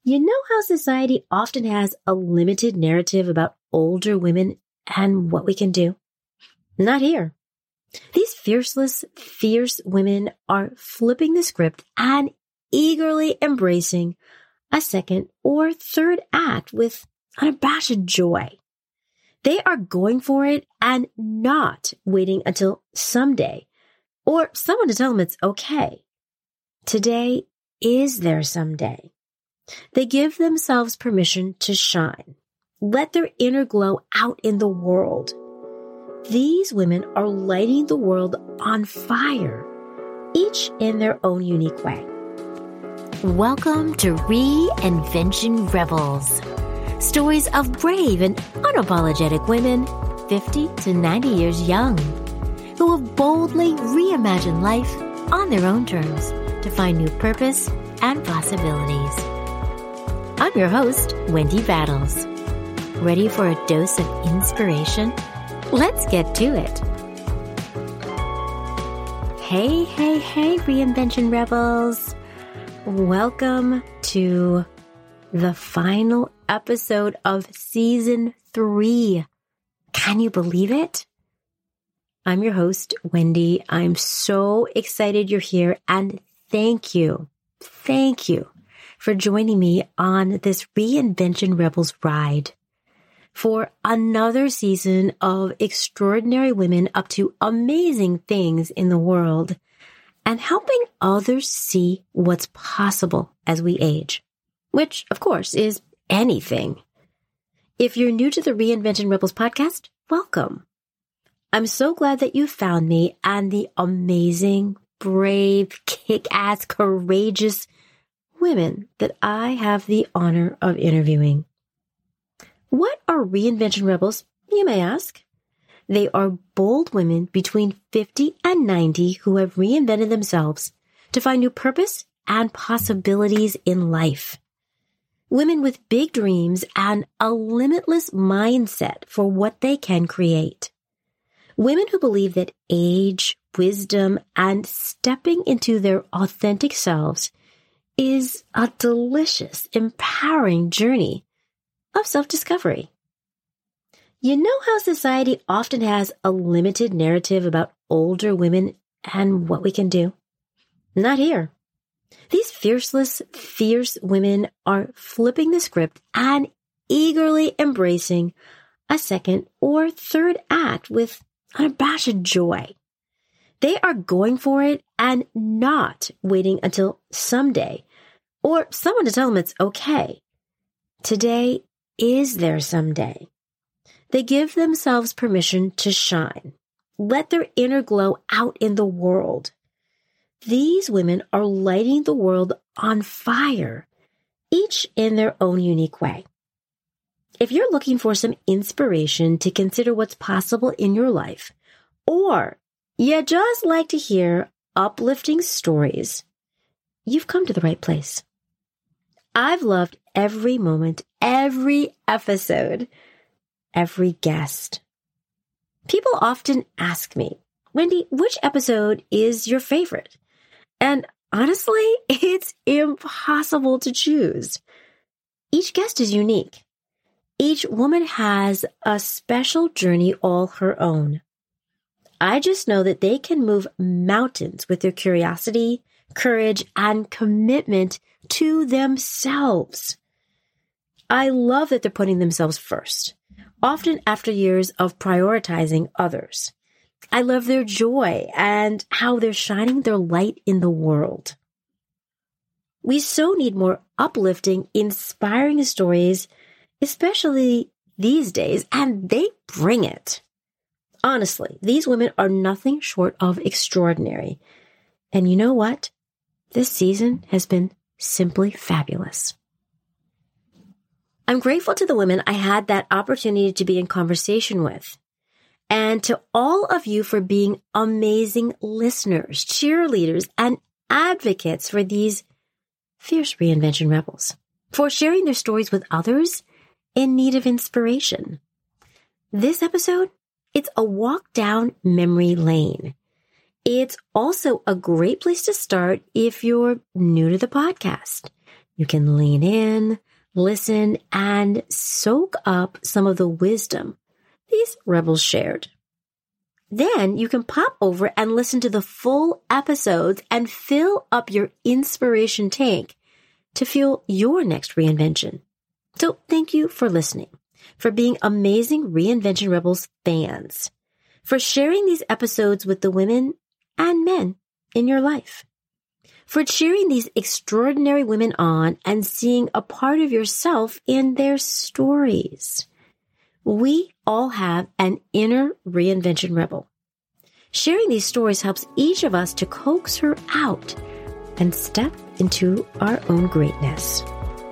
You know how society often has a limited narrative about older women and what we can do? Not here. These fierce women are flipping the script and eagerly embracing a second or third act with unabashed joy. They are going for it and not waiting until someday or someone to tell them it's okay. Today is their someday. They give themselves permission to shine. Let their inner glow out in the world. These women are lighting the world on fire, each in their own unique way. Welcome to Reinvention Rebels. Stories of brave and unapologetic women, 50 to 90 years young, who have boldly reimagined life on their own terms to find new purpose and possibilities. I'm your host, Wendy Battles. Ready for a dose of inspiration? Let's get to it. Hey, Reinvention Rebels. Welcome to the final episode of Season 3. Can you believe it? I'm your host, Wendy. I'm so excited you're here, and thank you for joining me on this Reinvention Rebels ride for another season of extraordinary women up to amazing things in the world and helping others see what's possible as we age, which, of course, is anything. If you're new to the Reinvention Rebels podcast, welcome. I'm so glad that you found me and the amazing, brave, kick-ass, courageous women that I have the honor of interviewing. What are Reinvention Rebels, you may ask? They are bold women between 50 and 90 who have reinvented themselves to find new purpose and possibilities in life. Women with big dreams and a limitless mindset for what they can create. Women who believe that age, wisdom, and stepping into their authentic selves is a delicious, empowering journey of self-discovery. You know how society often has a limited narrative about older women and what we can do? Not here. These fierce women are flipping the script and eagerly embracing a second or third act with unabashed joy. They are going for it and not waiting until someday or someone to tell them it's okay. Today is their someday. They give themselves permission to shine. Let their inner glow out in the world. These women are lighting the world on fire, each in their own unique way. If you're looking for some inspiration to consider what's possible in your life, or you just like to hear uplifting stories, you've come to the right place. I've loved every moment, every episode, every guest. People often ask me, Wendy, which episode is your favorite? And honestly, it's impossible to choose. Each guest is unique. Each woman has a special journey all her own. I just know that they can move mountains with their curiosity, courage, and commitment to themselves. I love that they're putting themselves first, often after years of prioritizing others. I love their joy and how they're shining their light in the world. We so need more uplifting, inspiring stories, especially these days, and they bring it. Honestly, these women are nothing short of extraordinary. And you know what? This season has been simply fabulous. I'm grateful to the women I had that opportunity to be in conversation with, and to all of you for being amazing listeners, cheerleaders, and advocates for these fierce Reinvention Rebels, for sharing their stories with others in need of inspiration. This episode, it's a walk down memory lane. It's also a great place to start if you're new to the podcast. You can lean in, listen, and soak up some of the wisdom these rebels shared. Then you can pop over and listen to the full episodes and fill up your inspiration tank to fuel your next reinvention. So thank you for listening, for being amazing Reinvention Rebels fans, for sharing these episodes with the women and men in your life, for cheering these extraordinary women on and seeing a part of yourself in their stories. We all have an inner Reinvention Rebel. Sharing these stories helps each of us to coax her out and step into our own greatness.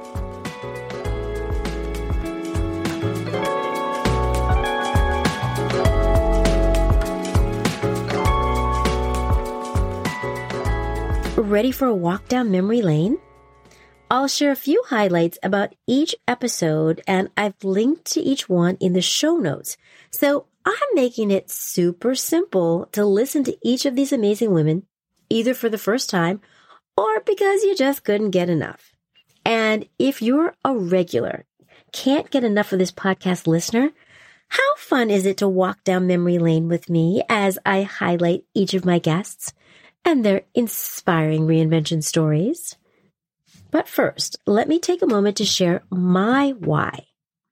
Ready for a walk down memory lane? I'll share a few highlights about each episode, and I've linked to each one in the show notes. So I'm making it super simple to listen to each of these amazing women, either for the first time or because you just couldn't get enough. And if you're a regular, can't get enough of this podcast listener, how fun is it to walk down memory lane with me as I highlight each of my guests and their inspiring reinvention stories? But first, let me take a moment to share my why.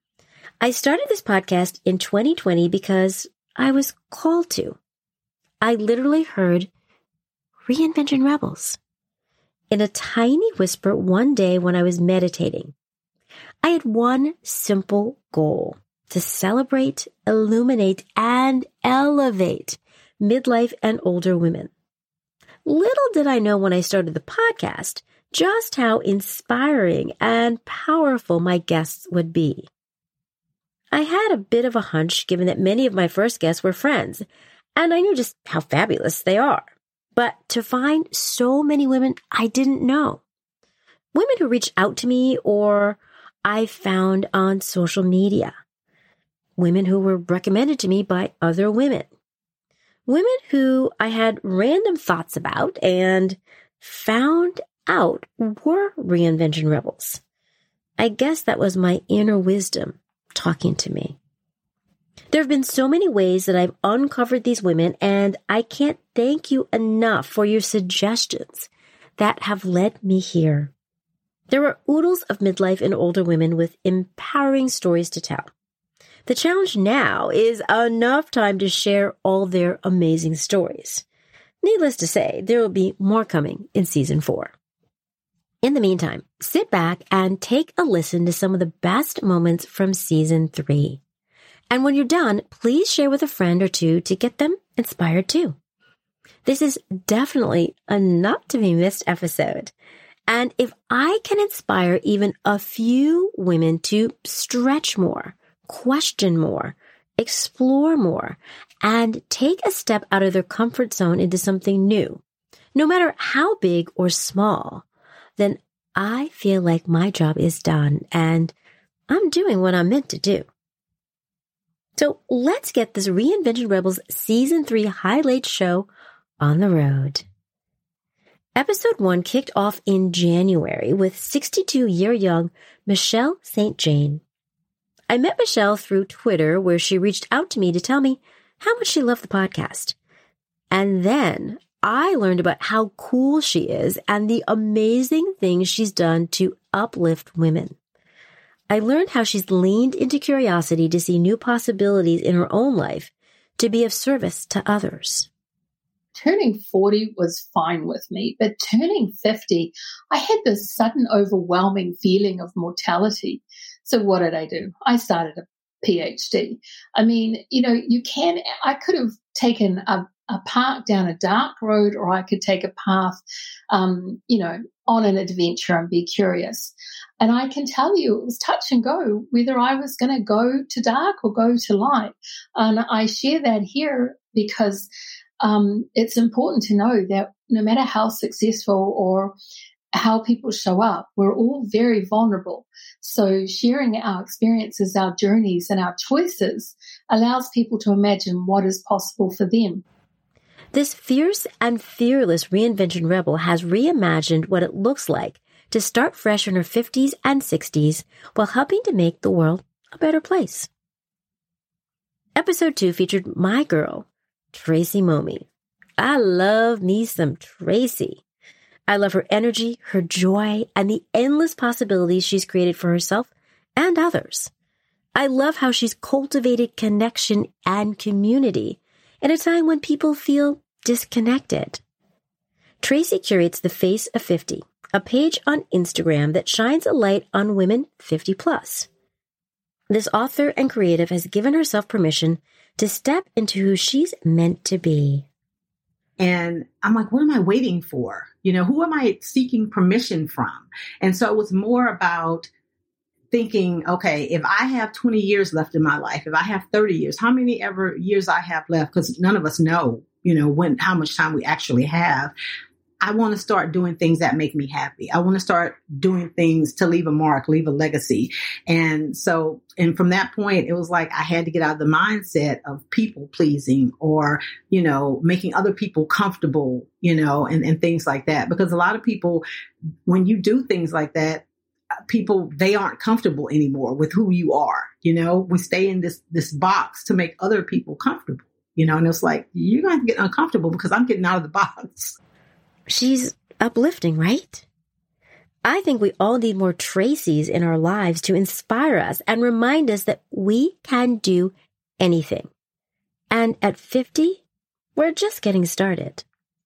I started this podcast in 2020 because I was called to. I literally heard Reinvention Rebels in a tiny whisper one day when I was meditating. I had one simple goal: to celebrate, illuminate, and elevate midlife and older women. Little did I know when I started the podcast just how inspiring and powerful my guests would be. I had a bit of a hunch given that many of my first guests were friends, and I knew just how fabulous they are. But to find so many women I didn't know, women who reached out to me or I found on social media, women who were recommended to me by other women, women who I had random thoughts about and found out were Reinvention Rebels. I guess that was my inner wisdom talking to me. There have been so many ways that I've uncovered these women, and I can't thank you enough for your suggestions that have led me here. There are oodles of midlife and older women with empowering stories to tell. The challenge now is enough time to share all their amazing stories. Needless to say, there will be more coming in season 4. In the meantime, sit back and take a listen to some of the best moments from season 3. And when you're done, please share with a friend or two to get them inspired too. This is definitely a not to be missed episode. And if I can inspire even a few women to stretch more, question more, explore more, and take a step out of their comfort zone into something new, no matter how big or small, then I feel like my job is done and I'm doing what I'm meant to do. So let's get this Reinvention Rebels Season 3 highlight show on the road. Episode 1 kicked off in January with 62-year-young Michelle St. Jane. I met Michelle through Twitter, where she reached out to me to tell me how much she loved the podcast. And then I learned about how cool she is and the amazing things she's done to uplift women. I learned how she's leaned into curiosity to see new possibilities in her own life to be of service to others. Turning 40 was fine with me, but turning 50, I had this sudden overwhelming feeling of mortality. So what did I do? I started a PhD. I mean, I could have taken a path down a dark road, or I could take a path, on an adventure and be curious. And I can tell you it was touch and go whether I was going to go to dark or go to light. And I share that here because it's important to know that no matter how successful or how people show up, we're all very vulnerable. So sharing our experiences, our journeys, and our choices allows people to imagine what is possible for them. This fierce and fearless Reinvention Rebel has reimagined what it looks like to start fresh in her 50s and 60s while helping to make the world a better place. Episode 2 featured my girl, Tracy Momi. I love me some Tracy. I love her energy, her joy, and the endless possibilities she's created for herself and others. I love how she's cultivated connection and community in a time when people feel disconnected. Tracy curates The Face of 50, a page on Instagram that shines a light on women 50 plus. This author and creative has given herself permission to step into who she's meant to be. And I'm like, what am I waiting for? Who am I seeking permission from? And so it was more about thinking, okay, if I have 20 years left in my life, if I have 30 years, how many ever years I have left, because none of us know, how much time we actually have. I want to start doing things that make me happy. I want to start doing things to leave a mark, leave a legacy. And from that point, it was like I had to get out of the mindset of people pleasing or, making other people comfortable, and things like that. Because a lot of people, when you do things like that, people, they aren't comfortable anymore with who you are. We stay in this box to make other people comfortable, and it's like, you're going to get uncomfortable because I'm getting out of the box. She's uplifting, right? I think we all need more Tracys in our lives to inspire us and remind us that we can do anything. And at 50, we're just getting started.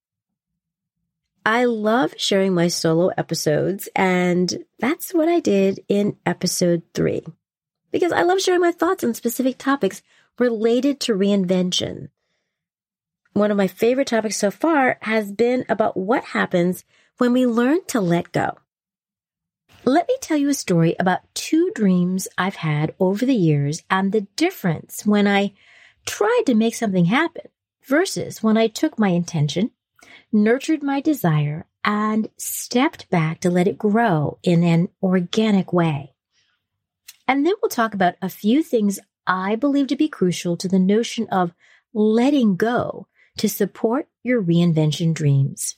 I love sharing my solo episodes, and that's what I did in episode 3. Because I love sharing my thoughts on specific topics related to reinvention. One of my favorite topics so far has been about what happens when we learn to let go. Let me tell you a story about 2 dreams I've had over the years and the difference when I tried to make something happen versus when I took my intention, nurtured my desire, and stepped back to let it grow in an organic way. And then we'll talk about a few things I believe to be crucial to the notion of letting go to support your reinvention dreams.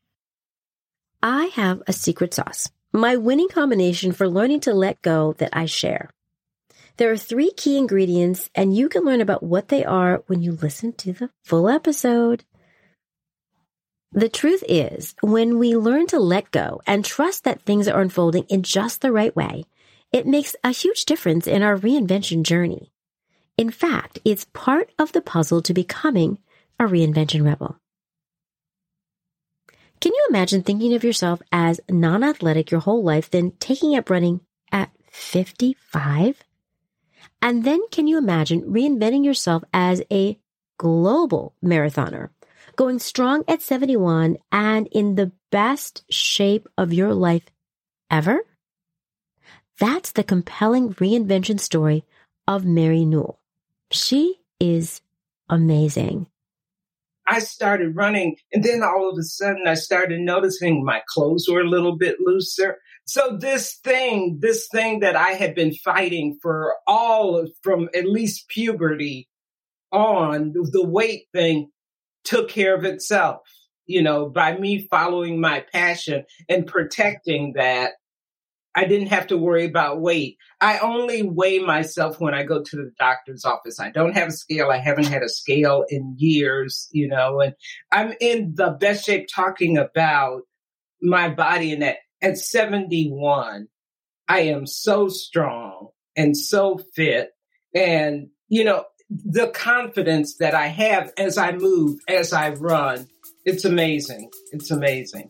I have a secret sauce, my winning combination for learning to let go that I share. There are 3 key ingredients, and you can learn about what they are when you listen to the full episode. The truth is, when we learn to let go and trust that things are unfolding in just the right way, it makes a huge difference in our reinvention journey. In fact, it's part of the puzzle to becoming a reinvention rebel. Can you imagine thinking of yourself as non-athletic your whole life, then taking up running at 55? And then can you imagine reinventing yourself as a global marathoner, going strong at 71 and in the best shape of your life ever? That's the compelling reinvention story of Mary Newell. She is amazing. I started running, and then all of a sudden I started noticing my clothes were a little bit looser. So this thing that I had been fighting from at least puberty on, the weight thing took care of itself, by me following my passion and protecting that. I didn't have to worry about weight. I only weigh myself when I go to the doctor's office. I don't have a scale. I haven't had a scale in years, and I'm in the best shape talking about my body. And at 71, I am so strong and so fit. And, the confidence that I have as I move, as I run, it's amazing. It's amazing.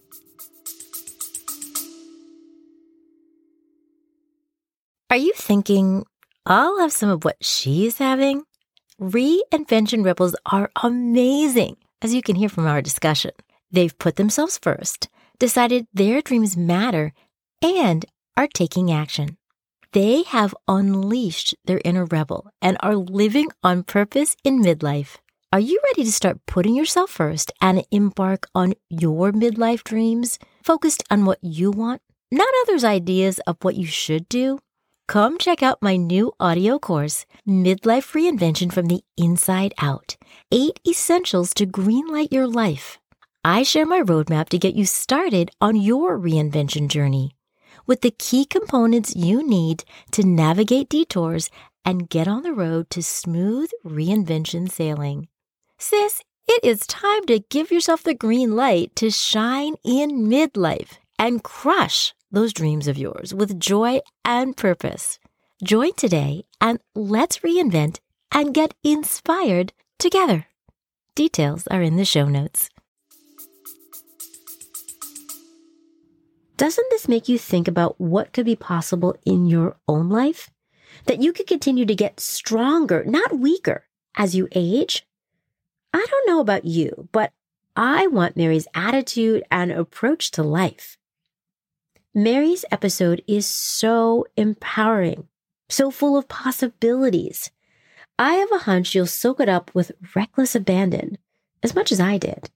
Are you thinking, I'll have some of what she's having? Reinvention rebels are amazing, as you can hear from our discussion. They've put themselves first, decided their dreams matter, and are taking action. They have unleashed their inner rebel and are living on purpose in midlife. Are you ready to start putting yourself first and embark on your midlife dreams, focused on what you want, not others' ideas of what you should do? Come check out my new audio course, Midlife Reinvention from the Inside Out. 8 Essentials to Greenlight Your Life. I share my roadmap to get you started on your reinvention journey. with the key components you need to navigate detours and get on the road to smooth reinvention sailing. Sis, it is time to give yourself the green light to shine in midlife and crush those dreams of yours with joy and purpose. Join today and let's reinvent and get inspired together. Details are in the show notes. Doesn't this make you think about what could be possible in your own life? That you could continue to get stronger, not weaker, as you age? I don't know about you, but I want Mary's attitude and approach to life. Mary's episode is so empowering, so full of possibilities. I have a hunch you'll soak it up with reckless abandon, as much as I did.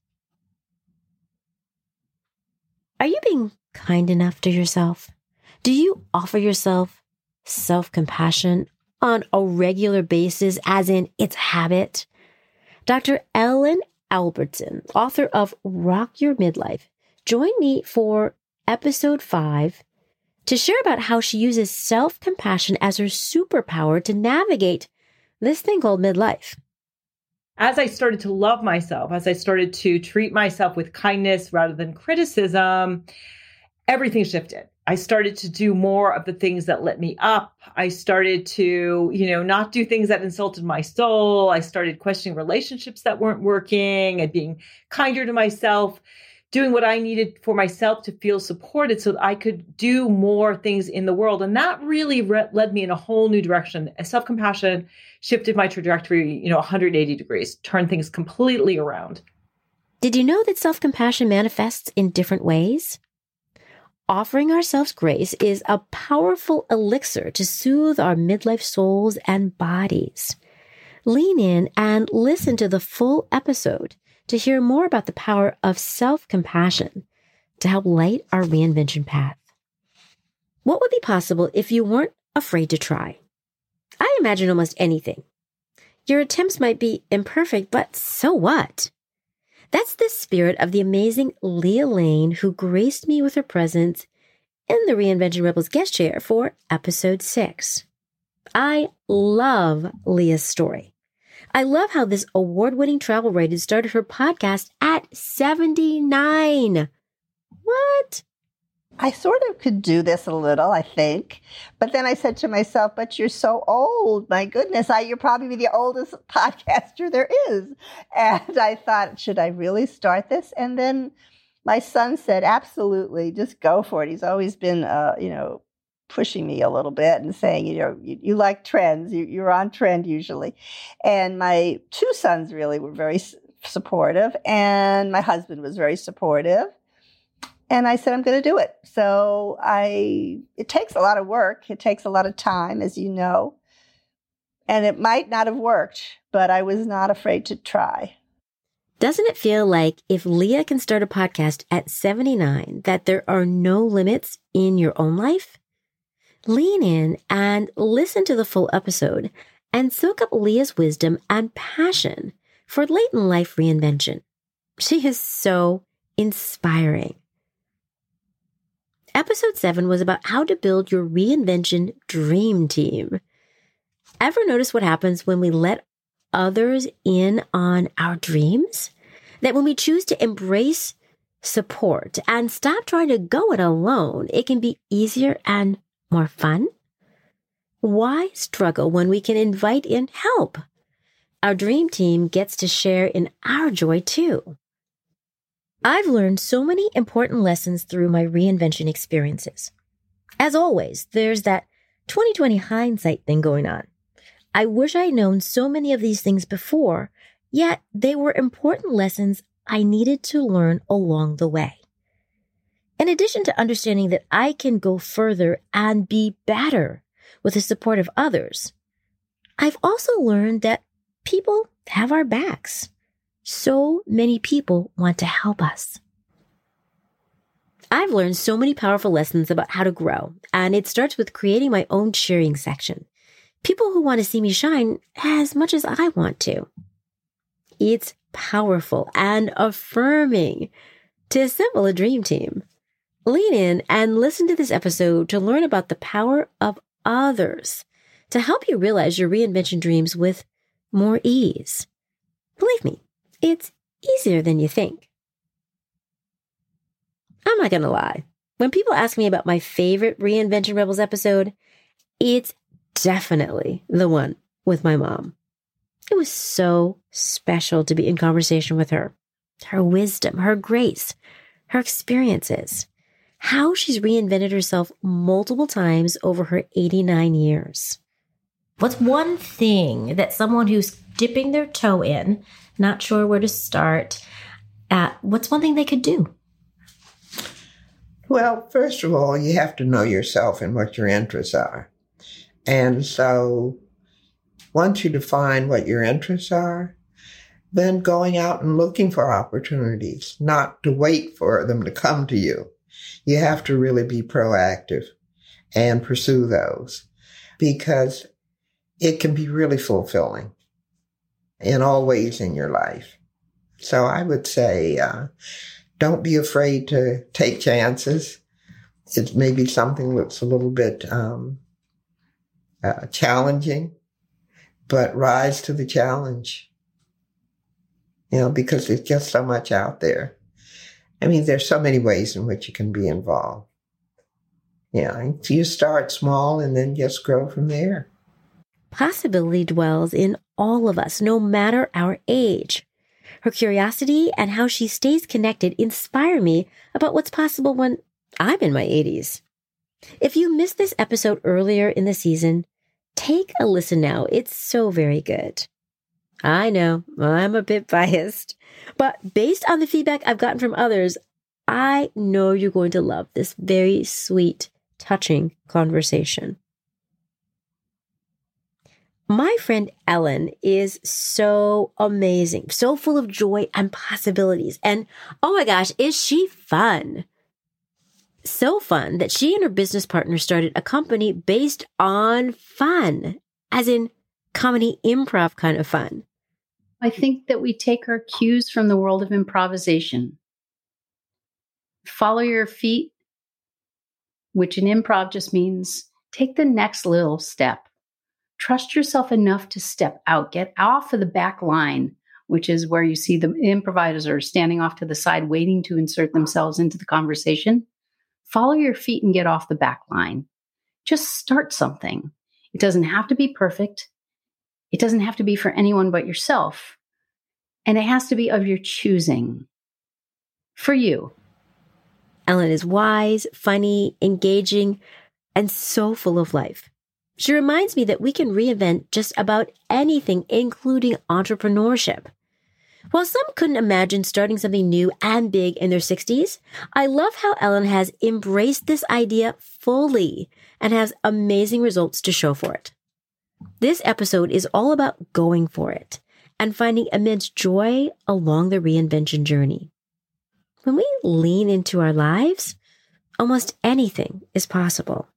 Are you being kind enough to yourself? Do you offer yourself self-compassion on a regular basis, as in it's a habit? Dr. Ellen Albertson, author of Rock Your Midlife, joined me for episode 5 to share about how she uses self-compassion as her superpower to navigate this thing called midlife. As I started to love myself, as I started to treat myself with kindness rather than criticism, everything shifted. I started to do more of the things that lit me up. I started to, not do things that insulted my soul. I started questioning relationships that weren't working and being kinder to myself, doing what I needed for myself to feel supported so that I could do more things in the world. And that really led me in a whole new direction. Self-compassion shifted my trajectory, 180 degrees, turned things completely around. Did you know that self-compassion manifests in different ways? Offering ourselves grace is a powerful elixir to soothe our midlife souls and bodies. Lean in and listen to the full episode to hear more about the power of self-compassion to help light our reinvention path. What would be possible if you weren't afraid to try? I imagine almost anything. Your attempts might be imperfect, but so what? That's the spirit of the amazing Leah Lane, who graced me with her presence in the Reinvention Rebels guest chair for episode 6. I love Leah's story. I love how this award-winning travel writer started her podcast at 79. What? I sort of could do this a little, I think. But then I said to myself, but you're so old. My goodness, you're probably the oldest podcaster there is. And I thought, should I really start this? And then my son said, absolutely, just go for it. He's always been, pushing me a little bit and saying, you like trends. You're on trend usually. And my 2 sons really were very supportive. And my husband was very supportive. And I said, I'm going to do it. So it takes a lot of work. It takes a lot of time, as you know. And it might not have worked, but I was not afraid to try. Doesn't it feel like if Leah can start a podcast at 79, that there are no limits in your own life? Lean in and listen to the full episode and soak up Leah's wisdom and passion for late in life reinvention. She is so inspiring. Episode 7 was about how to build your reinvention dream team. Ever notice what happens when we let others in on our dreams? That when we choose to embrace support and stop trying to go it alone, it can be easier and more fun? Why struggle when we can invite in help? Our dream team gets to share in our joy too. I've learned so many important lessons through my reinvention experiences. As always, there's that 2020 hindsight thing going on. I wish I'd known so many of these things before, yet they were important lessons I needed to learn along the way. In addition to understanding that I can go further and be better with the support of others, I've also learned that people have our backs. So many people want to help us. I've learned so many powerful lessons about how to grow, and it starts with creating my own cheering section. People who want to see me shine as much as I want to. It's powerful and affirming to assemble a dream team. Lean in and listen to this episode to learn about the power of others to help you realize your reinvention dreams with more ease. Believe me, it's easier than you think. I'm not going to lie. When people ask me about my favorite Reinvention Rebels episode, it's definitely the one with my mom. It was so special to be in conversation with her. Her wisdom, her grace, her experiences, how she's reinvented herself multiple times over her 89 years. What's one thing that someone who's dipping their toe in, not sure where to start, what's one thing they could do? Well, first of all, you have to know yourself and what your interests are. And so once you define what your interests are, then going out and looking for opportunities, not to wait for them to come to you. You have to really be proactive and pursue those, because it can be really fulfilling in all ways in your life. So I would say, don't be afraid to take chances. It may be something that's a little bit challenging, but rise to the challenge, because there's just so much out there. I mean, there's so many ways in which you can be involved. You start small and then just grow from there. Possibility dwells in all of us, no matter our age. Her curiosity and how she stays connected inspire me about what's possible when I'm in my 80s. If you missed this episode earlier in the season, take a listen now. It's so very good. I know, I'm a bit biased, but based on the feedback I've gotten from others, I know you're going to love this very sweet, touching conversation. My friend Ellen is so amazing, so full of joy and possibilities. And oh my gosh, is she fun? So fun that she and her business partner started a company based on fun, as in comedy improv kind of fun. I think that we take our cues from the world of improvisation. Follow your feet, which in improv just means take the next little step. Trust yourself enough to step out, get off of the back line, which is where you see the improvisers are standing off to the side, waiting to insert themselves into the conversation. Follow your feet and get off the back line. Just start something. It doesn't have to be perfect. It doesn't have to be for anyone but yourself. And it has to be of your choosing. For you. Ellen is wise, funny, engaging, and so full of life. She reminds me that we can reinvent just about anything, including entrepreneurship. While some couldn't imagine starting something new and big in their 60s, I love how Ellen has embraced this idea fully and has amazing results to show for it. This episode is all about going for it and finding immense joy along the reinvention journey. When we lean into our lives, almost anything is possible.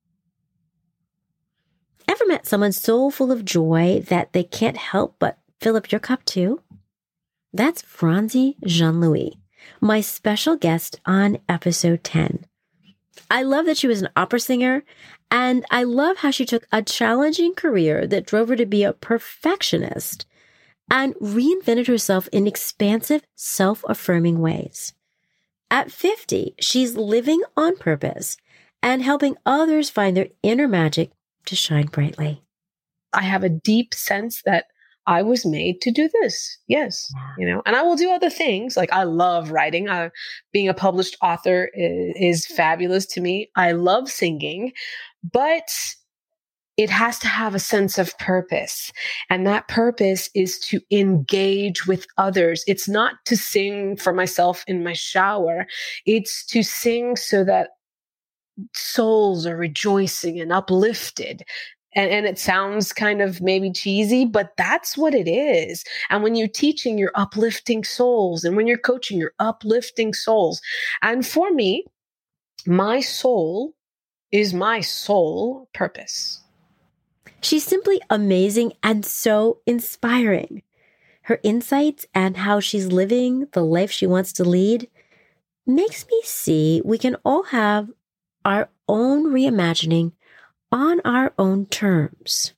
Ever met someone so full of joy that they can't help but fill up your cup too? That's Franzi Jean-Louis, my special guest on episode 10. I love that she was an opera singer, and I love how she took a challenging career that drove her to be a perfectionist and reinvented herself in expansive, self-affirming ways. At 50, she's living on purpose and helping others find their inner magic to shine brightly. I have a deep sense that I was made to do this. Yes. And I will do other things. Like I love writing. Being a published author is fabulous to me. I love singing, but it has to have a sense of purpose. And that purpose is to engage with others. It's not to sing for myself in my shower. It's to sing so that souls are rejoicing and uplifted. And it sounds kind of maybe cheesy, but that's what it is. And when you're teaching, you're uplifting souls. And when you're coaching, you're uplifting souls. And for me, my soul is my sole purpose. She's simply amazing and so inspiring. Her insights and how she's living the life she wants to lead makes me see we can all have our own reimagining on our own terms.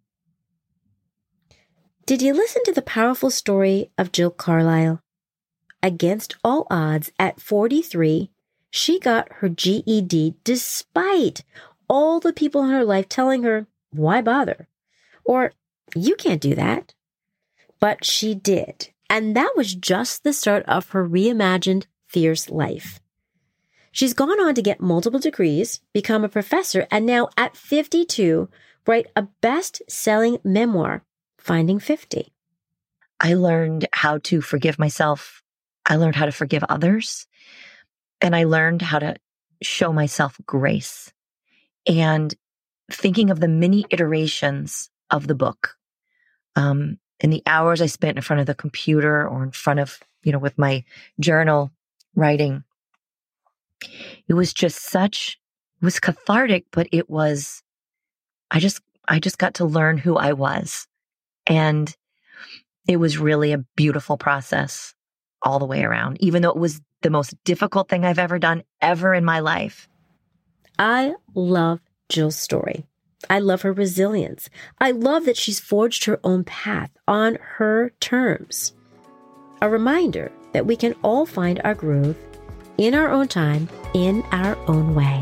Did you listen to the powerful story of Jill Carlisle? Against all odds, at 43, she got her GED despite all the people in her life telling her, why bother? Or, you can't do that. But she did. And that was just the start of her reimagined, fierce life. She's gone on to get multiple degrees, become a professor, and now at 52, write a best-selling memoir, Finding 50. I learned how to forgive myself. I learned how to forgive others. And I learned how to show myself grace. And thinking of the many iterations of the book, and the hours I spent in front of the computer or in front of, with my journal writing, it was just it was cathartic, but it was, I just got to learn who I was. And it was really a beautiful process all the way around, even though it was the most difficult thing I've ever done in my life. I love Jill's story. I love her resilience. I love that she's forged her own path on her terms. A reminder that we can all find our groove in our own time, in our own way.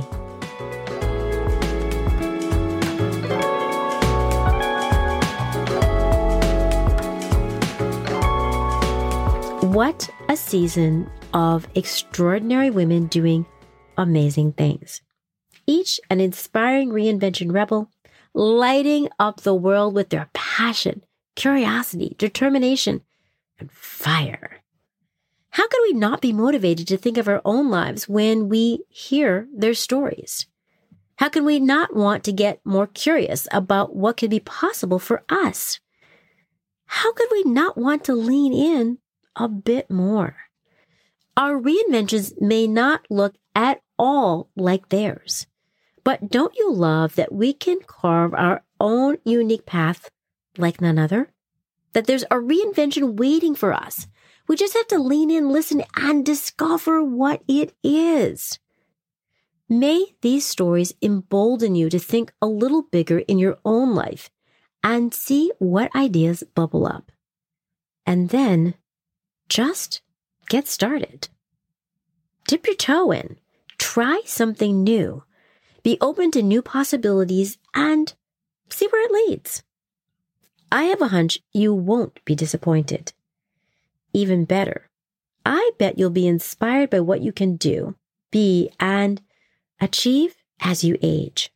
What a season of extraordinary women doing amazing things. Each an inspiring reinvention rebel, lighting up the world with their passion, curiosity, determination, and fire. How can we not be motivated to think of our own lives when we hear their stories? How can we not want to get more curious about what could be possible for us? How could we not want to lean in a bit more? Our reinventions may not look at all like theirs, but don't you love that we can carve our own unique path like none other? That there's a reinvention waiting for us. We just have to lean in, listen, and discover what it is. May these stories embolden you to think a little bigger in your own life and see what ideas bubble up. And then just get started. Dip your toe in. Try something new. Be open to new possibilities and see where it leads. I have a hunch you won't be disappointed. Even better, I bet you'll be inspired by what you can do, be, and achieve as you age.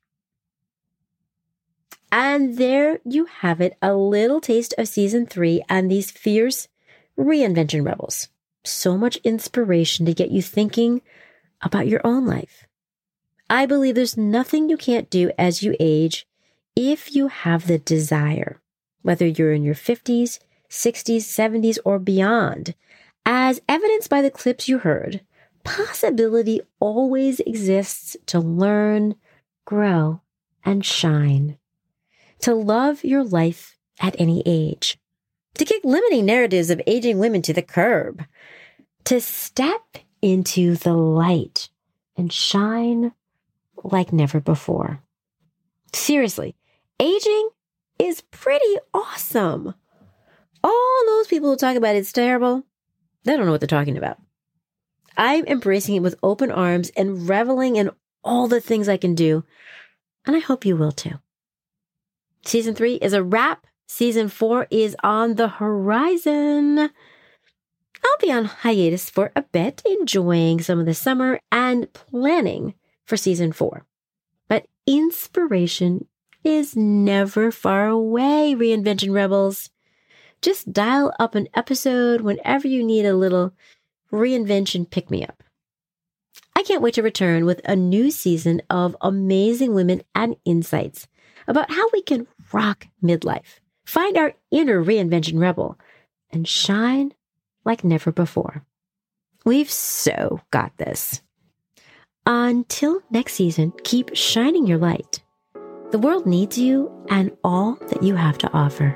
And there you have it, a little taste of season 3 and these fierce reinvention rebels. So much inspiration to get you thinking about your own life. I believe there's nothing you can't do as you age if you have the desire, whether you're in your 50s, 60s, 70s, or beyond. As evidenced by the clips you heard, possibility always exists to learn, grow, and shine. To love your life at any age. To kick limiting narratives of aging women to the curb. To step into the light and shine like never before. Seriously, aging is pretty awesome. All those people who talk about it's terrible, they don't know what they're talking about. I'm embracing it with open arms and reveling in all the things I can do, and I hope you will too. Season 3 is a wrap. Season 4 is on the horizon. I'll be on hiatus for a bit, enjoying some of the summer and planning for season 4. But inspiration is never far away, Reinvention Rebels. Just dial up an episode whenever you need a little reinvention pick-me-up. I can't wait to return with a new season of amazing women and insights about how we can rock midlife, find our inner reinvention rebel, and shine like never before. We've so got this. Until next season, keep shining your light. The world needs you and all that you have to offer.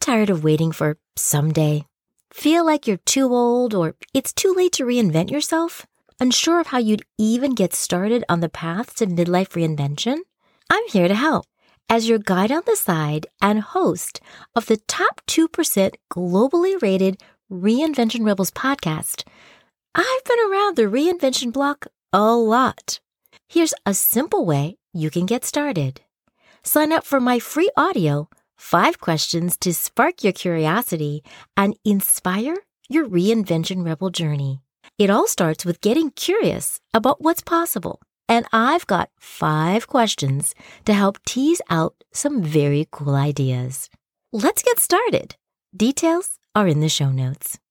tired of waiting for someday? Feel like you're too old or it's too late to reinvent yourself? Unsure of how you'd even get started on the path to midlife reinvention? I'm here to help as your guide on the side and host of the top 2% globally rated Reinvention Rebels podcast. I've been around the reinvention block a lot. Here's a simple way you can get started. Sign up for my free audio, 5 questions to spark your curiosity and inspire your Reinvention Rebel journey. It all starts with getting curious about what's possible. And I've got 5 questions to help tease out some very cool ideas. Let's get started. Details are in the show notes.